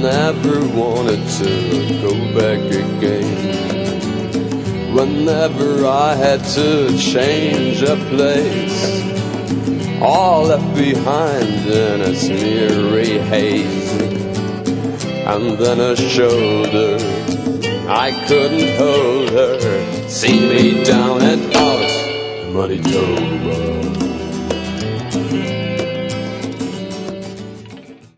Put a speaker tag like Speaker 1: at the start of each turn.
Speaker 1: never wanted to go back again. Whenever I had to change a place, all left behind in a smeary haze. And then a shoulder, I couldn't hold her, see me down and out, Manitoba.